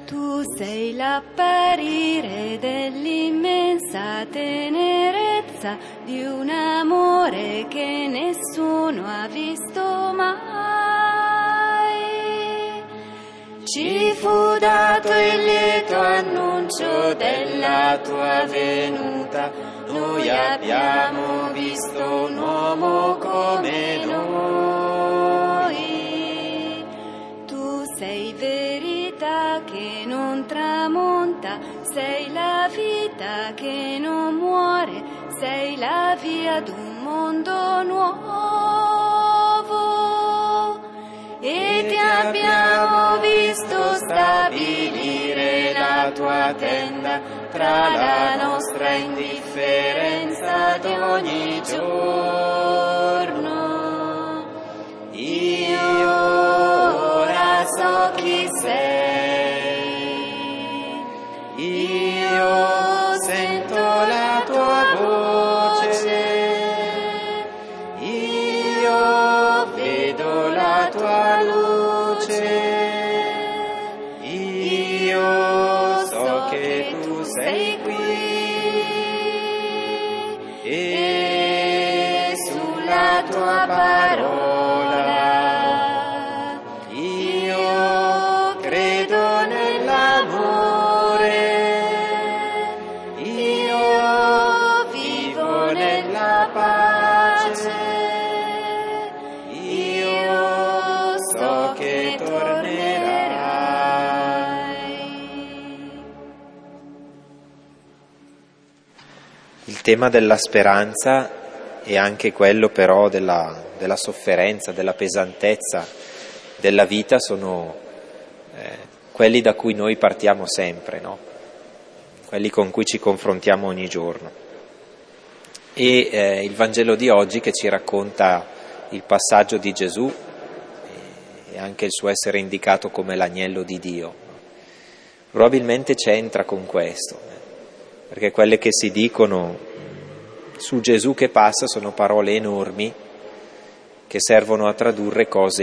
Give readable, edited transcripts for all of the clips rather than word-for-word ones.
Tu sei l'apparire dell'immensa tenerezza di un amore che nessuno ha visto mai. Ci fu dato il lieto annuncio della tua venuta, noi abbiamo visto un uomo come noi. Tu sei verità che non tramonta, sei la vita che non muore, sei la via d'un mondo nuovo. E ti abbiamo visto stabilire la tua tenda tra la nostra indifferenza di ogni giorno. Io ora so chi sei, io sento la tua voce, io vedo la tua luce, io so che tu sei qui e sulla tua parola io credo nell'amore, io vivo nella pace, io so che tornerai. Il tema della speranza è anche quello però della sofferenza, della pesantezza della vita, sono quelli da cui noi partiamo sempre, no? Quelli con cui ci confrontiamo ogni giorno. E il Vangelo di oggi, che ci racconta il passaggio di Gesù e anche il suo essere indicato come l'agnello di Dio, probabilmente c'entra con questo, perché quelle che si dicono su Gesù che passa sono parole enormi che servono a tradurre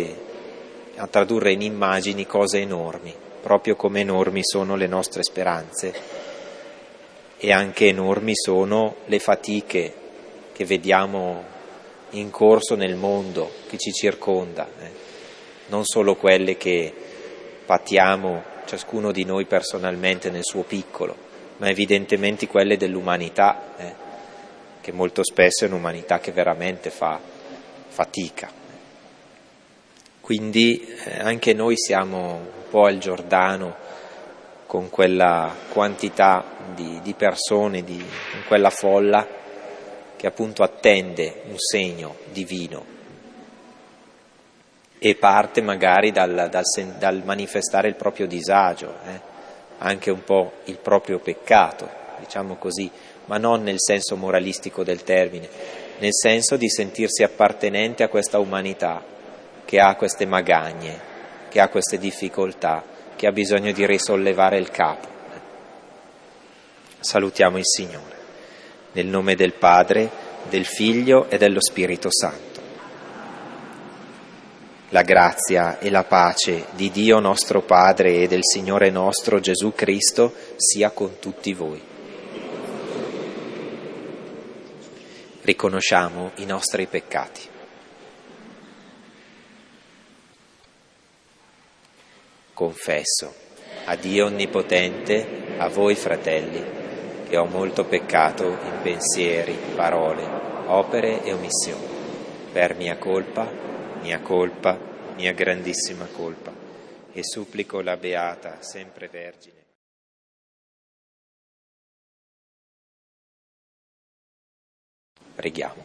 in immagini cose enormi, proprio come enormi sono le nostre speranze e anche enormi sono le fatiche che vediamo in corso nel mondo che ci circonda, non solo quelle che patiamo ciascuno di noi personalmente nel suo piccolo, ma evidentemente quelle dell'umanità, che molto spesso è un'umanità che veramente fa fatica. Quindi anche noi siamo un po' al Giordano con quella quantità di persone, in quella folla che appunto attende un segno divino e parte magari dal manifestare il proprio disagio, anche un po' il proprio peccato, diciamo così, ma non nel senso moralistico del termine, nel senso di sentirsi appartenente a questa umanità che ha queste magagne, che ha queste difficoltà, che ha bisogno di risollevare il capo. Salutiamo il Signore, nel nome del Padre, del Figlio e dello Spirito Santo. La grazia e la pace di Dio nostro Padre e del Signore nostro Gesù Cristo sia con tutti voi. Riconosciamo i nostri peccati. Confesso a Dio Onnipotente, a voi fratelli, che ho molto peccato in pensieri, parole, opere e omissioni, per mia colpa, mia grandissima colpa, e supplico la Beata sempre Vergine. Preghiamo.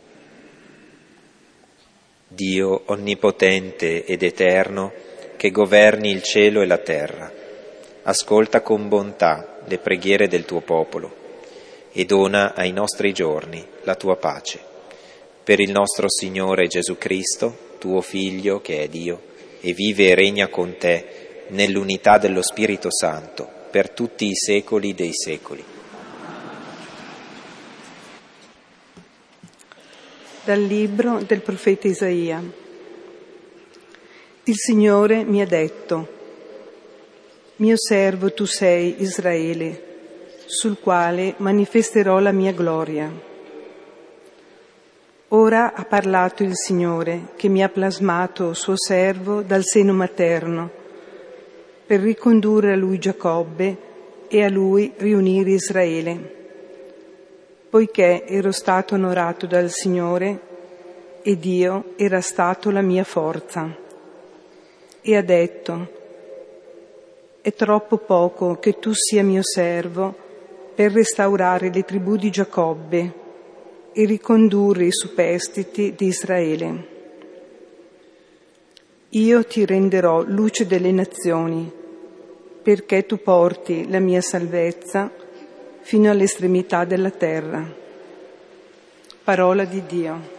Dio onnipotente ed eterno, che governi il cielo e la terra, ascolta con bontà le preghiere del tuo popolo e dona ai nostri giorni la tua pace. Per il nostro Signore Gesù Cristo, tuo Figlio, che è Dio, e vive e regna con te nell'unità dello Spirito Santo, per tutti i secoli dei secoli. Dal libro del profeta Isaia. Il Signore mi ha detto: Mio servo tu sei, Israele, sul quale manifesterò la mia gloria. Ora ha parlato il Signore, che mi ha plasmato suo servo dal seno materno, per ricondurre a lui Giacobbe e a lui riunire Israele. Poiché ero stato onorato dal Signore e Dio era stato la mia forza. E ha detto: è troppo poco che tu sia mio servo per restaurare le tribù di Giacobbe e ricondurre i superstiti di Israele. Io ti renderò luce delle nazioni, perché tu porti la mia salvezza fino all'estremità della terra. Parola di Dio.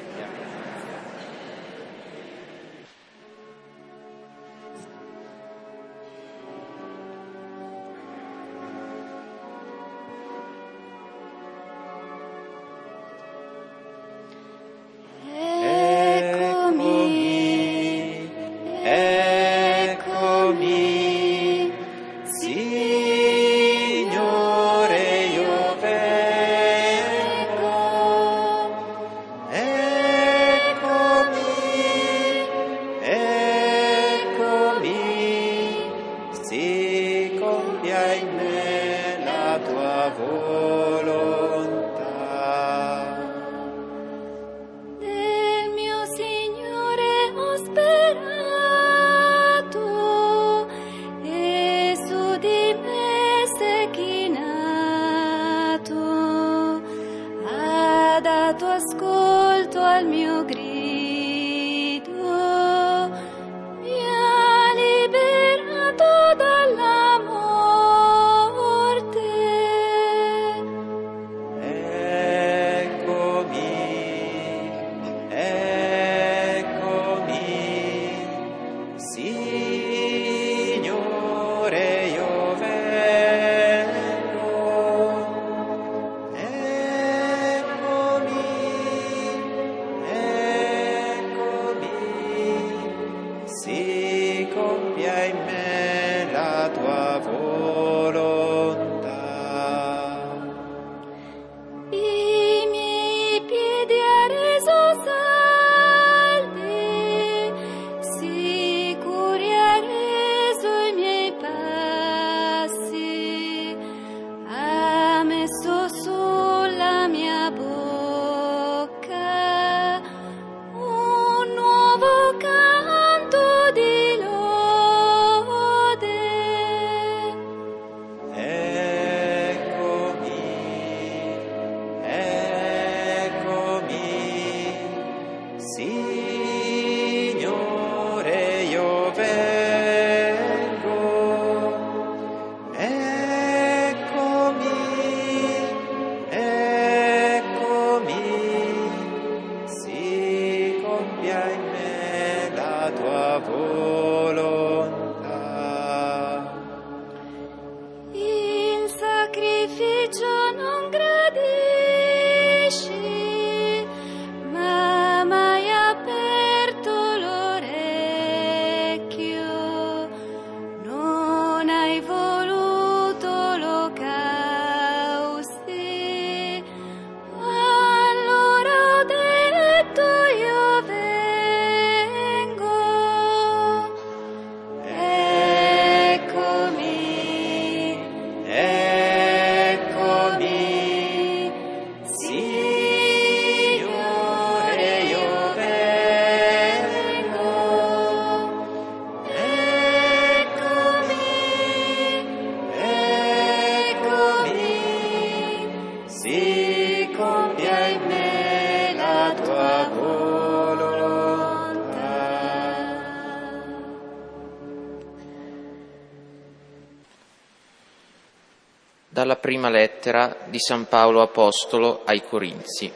Dalla prima lettera di San Paolo Apostolo ai Corinzi.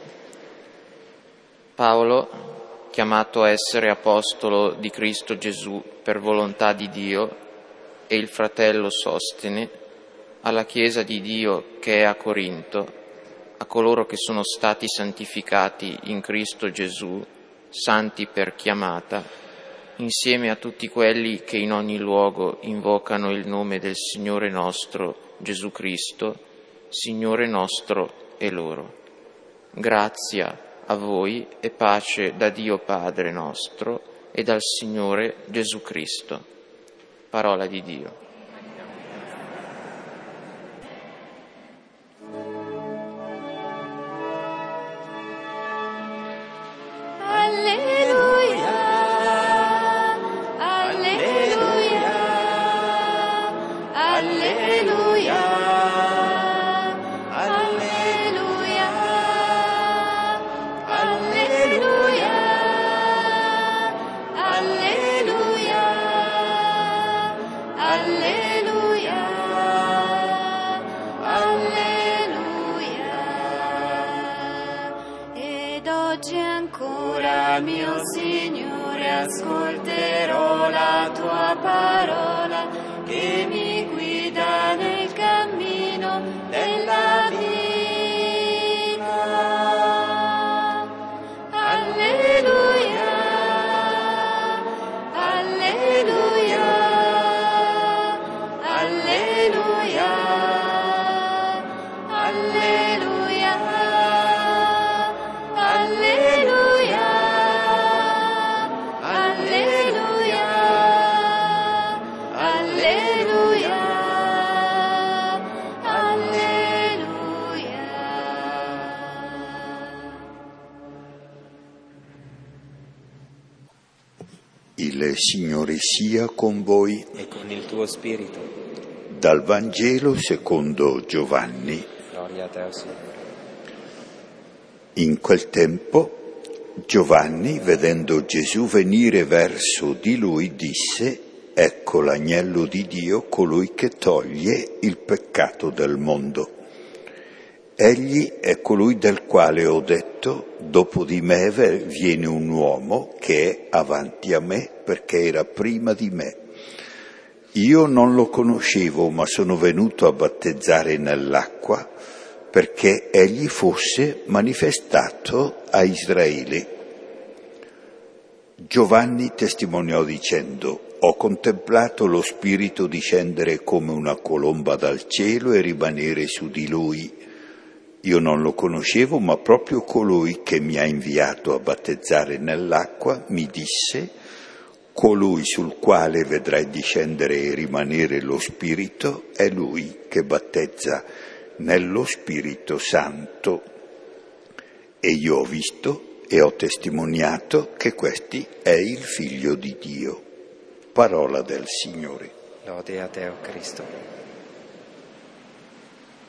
Paolo, chiamato a essere apostolo di Cristo Gesù per volontà di Dio, e il fratello Sostene, alla Chiesa di Dio che è a Corinto, a coloro che sono stati santificati in Cristo Gesù, santi per chiamata, insieme a tutti quelli che in ogni luogo invocano il nome del Signore nostro Gesù Cristo, Signore nostro e loro. Grazia a voi e pace da Dio Padre nostro e dal Signore Gesù Cristo. Parola di Dio. Mio Signore, ascolterò la tua parola che mi guida nel cammino della vita. Alleluia, alleluia, alleluia, alleluia, alleluia. Il Signore sia con voi e con il tuo spirito. Dal Vangelo secondo Giovanni. Gloria a te, Signore. In quel tempo Giovanni, vedendo Gesù venire verso di lui, disse: «Ecco l'agnello di Dio, colui che toglie il peccato del mondo. Egli è colui del quale ho detto: dopo di me viene un uomo che è avanti a me, perché era prima di me. Io non lo conoscevo, ma sono venuto a battezzare nell'acqua, perché egli fosse manifestato a Israele». Giovanni testimoniò dicendo: «Ho contemplato lo Spirito discendere come una colomba dal cielo e rimanere su di lui. Io non lo conoscevo, ma proprio colui che mi ha inviato a battezzare nell'acqua mi disse: colui sul quale vedrai discendere e rimanere lo Spirito è lui che battezza nello Spirito Santo. E io ho visto e ho testimoniato che questi è il Figlio di Dio». Parola del Signore. Lode a te, o Cristo.